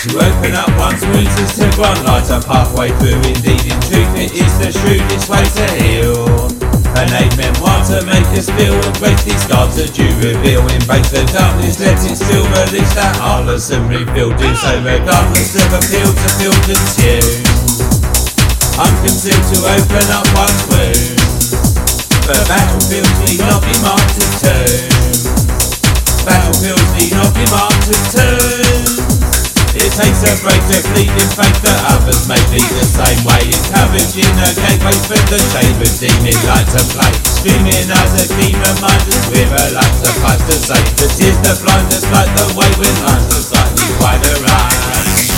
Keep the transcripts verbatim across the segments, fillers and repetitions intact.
To open up one's wounds is to one light a pathway through. Indeed, in truth, it is the shrewdest way to heal. An aid memoir to make us feel and break these scars that you reveal. Embrace the darkness, let it still release that heartless and reveal. Do so regardless of appeal to feel consumed. Unconcealed to open up one's wounds. But battlefields need not be marked as tombs. Battlefields need not be marked as tombs. It takes a break to bleed in faith that others may be the same way. Encouraging a gateway for the shade, redeeming light to play. Streaming as a keen reminders with a light suffice to say. The tears that blind us like the way when lines are slightly wider eyes.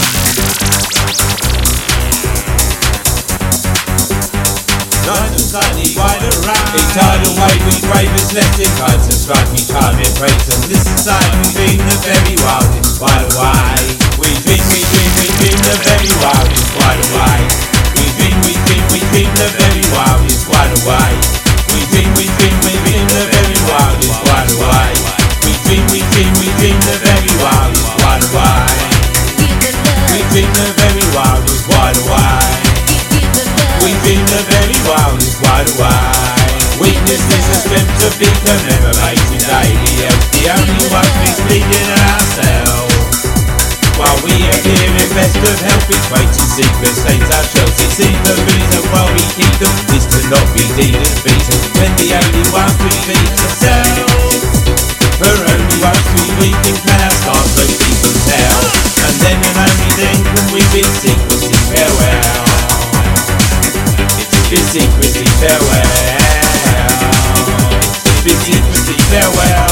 Lines are slightly wider eyes. Each tidal wave we brave is less inclined to strike me time it breaks. And this side we dream the very wildest wide away. We dream, we dream, we dream the very wildest wide away. We dream, we dream, we dream the very wildest wide away. We dream, we dream, we dream the very wildest wide away. We dream, we dream, we dream the very wildest wide away. We dream the very wildest wide away. We dream the very wildest wide away. Weakness is a strength to be commemorated daily. Else the only ones misleading are ourselves. While we are here in best of health, it's way to secret stains our shells. It seems the reason why we keep them is to not be deemed as beaters, when the only ones we beat ourselves. For only once we weaken can our scars so people tell. And then and only then can we bid secrecy farewell. It's bid secrecy farewell. It's bid secrecy farewell.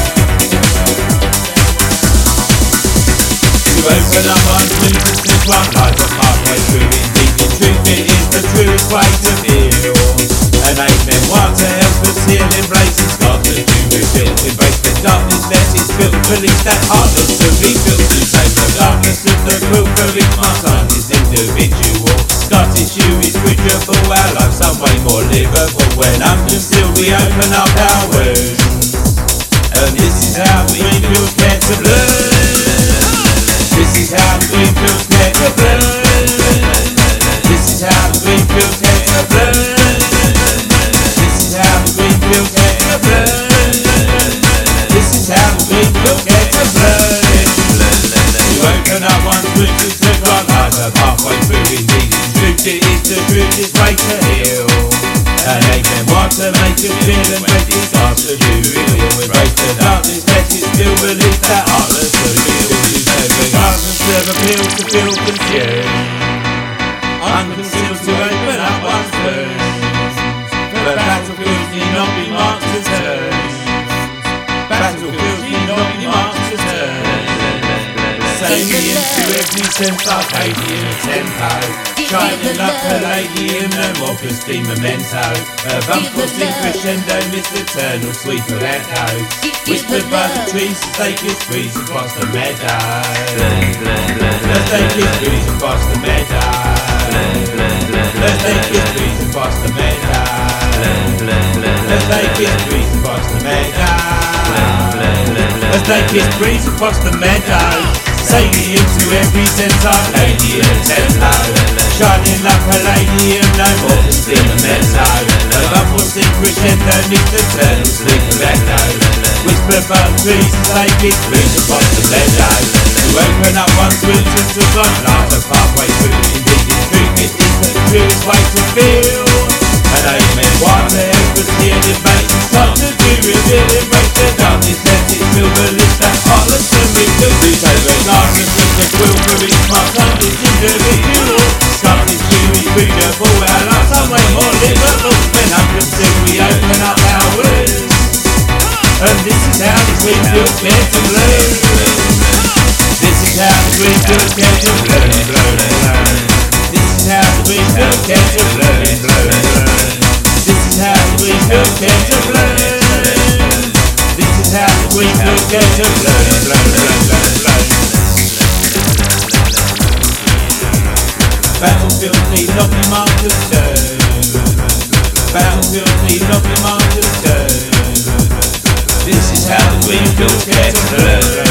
Open up one's wounds and slip one light a pathway through. Indeed, in truth, it is the truest way to feel. An aid memoir to help us heal, embracing scars that you reveal. Embrace the darkness, let it spill, release that heartless to rebuild. To save the darkness of the quill, for each mark's on is individual. Scar tissue is bridgeable, our life some way more livable. When unconcealed, we open up our wounds. And this is how we feel scared to blood. This is how the green feels scared to blood. This is how the green feels scared to blood. This is how the green feels scared to blood. This is how the green feels scared to blood. To open up one's wounds to grant light a pathway through. Indeed, in truth, it is the truest way to heal. An aid memoir to make us feel and break these scars to do real. Embrace the darkness, let it still release that heartless to reveal. Regardless of appeal to feel consumed. Unconcealed to open up one's wounds. But battlefields need not be marked as turns. Battlefields need not be marked as turns. Sailing into every sense Arcadian tempo. Shining like Palladium, no more pristine memento. Of unforeseen crescendo, mist eternal sweep of echoes. Whispered by the trees as they kiss breeze across the meadow. As they kiss breeze across the meadow. As they kiss breeze across the meadow. As they kiss breeze across the meadow. As they kiss breeze across the meadow. Sailing into every sense Arcadian tempo. Shining like Palladium, no more than steam and mezzo. Of unforeseen crescendo, mist eternal sleep of echoes. Whispered by the trees as they kiss breeze across the meadow. To open up one's wounds and to run light a pathway through. Indeed, in truth, it is the truest way to feel. And aid memoir to help us heal, embrace and start to do reveal. Embrace the darkness, let it still release that heartless and reveal. Do so regardless of the quill for each mark's on this individual. Scar tissue is breathable, our lives some way more livable. When unconcealed we open up our wounds. And this is how the green feels scared to bloom. This is how the green feels scared to bloom. This is how the green feels scared to bloom. This is how the green feels scared to bloom. This is how the green feels scared to bloom. Battlefield need not be marked as tombs. Battlefield need not be marked as tombs. This is how the green feels scared to bloom.